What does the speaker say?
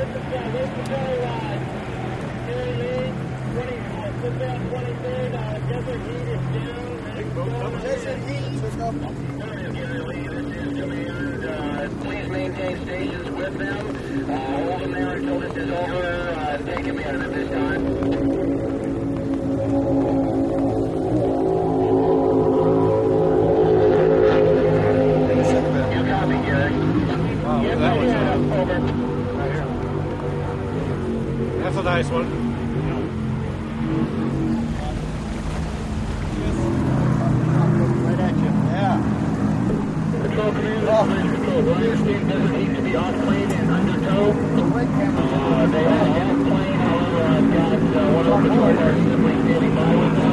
Please maintain stations with them. Hold them there until this is over. Take command at this time. You copy, Gary. Wow, that was over. right here. That's a nice one. Right at you. Yeah. Control command, control. Do I understand doesn't need to be off plane and under tow? They have a plane, however, I've got one of the patrol cars simply standing by with them.